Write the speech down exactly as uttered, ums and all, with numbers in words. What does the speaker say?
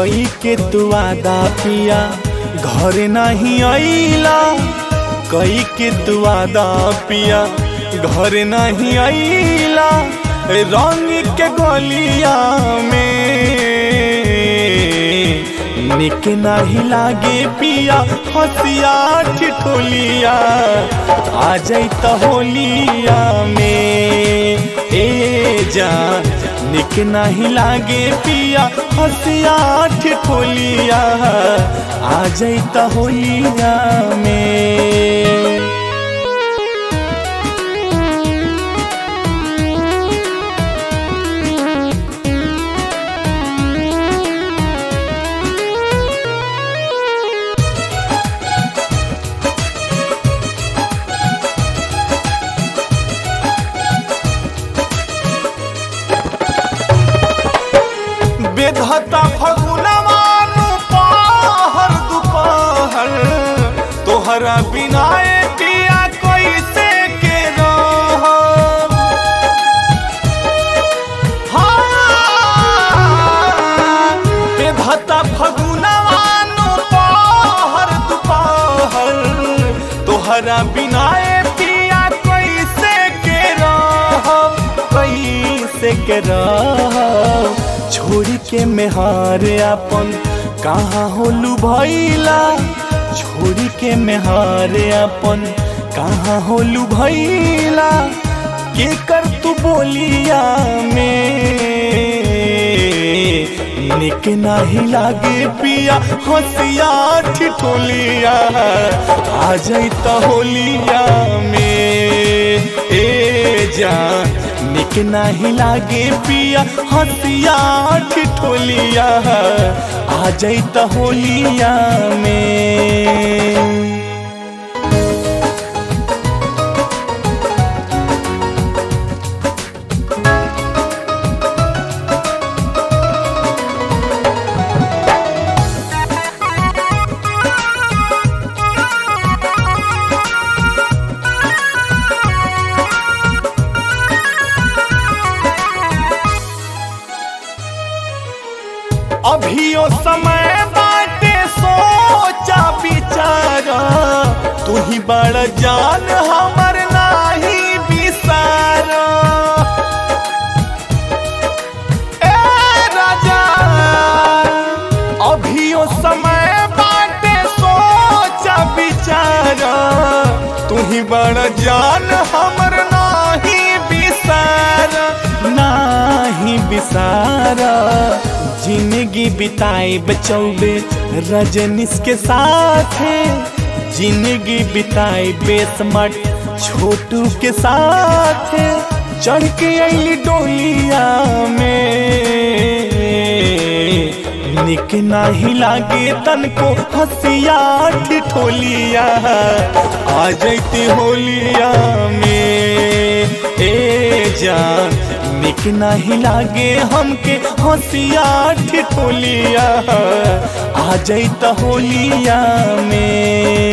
कई के तू वादा पिया घर नहीं आईला, कई के तू वादा पिया घर नहीं आईला, रंग के गलिया में निक नहीं लागे पिया हसिया ठिठोलिया, आ जाइत होलिया में ए जान निक नहीं लागे पिया हसिया ठिठोलिया, आ जाइत होलिया में। बेधता फगुनवानु पहर दुपहर, तोहरा बिना पिया कैसे के रहब। हाँ बेधता फगुनवानु पहर दुपहर, तोहरा बिना पिया कैसे के रहब, कैसे के रहब। छोड़ के मेहार अपन कहाँ होलू भैला, छोड़ के मेहार अपन कहाँ होलू भैला, के कर तू बोलिया में निक नहीं लागे पिया हसिया ठिठोलिया, आ जाइत होलिया में ए जान निक नहीं लागे पिया हसिया ठिठोलिया, आ जाइत होलिया में। अभियो समय बाटे सोचा विचारा, तू ही बड़ जान हमर नाही बिसारा। ए राजा अभियो समय बाटे सोचा विचारा, तू ही बड़ जान हमर नाही बिसारा, नाही बिसारा। जिंदगी बिताए बचौबे रजनीश के साथ, जिंदगी बिताए बेसमट छोटू के साथ, चढ़ के अली डोलिया में निक नहीं लागे तनको हसिया ठिठोलिया, आ जाती होलिया में ए जान निक नहीं लागे हमके हसिया ठिठोलिया, आ जाइत होलिया में।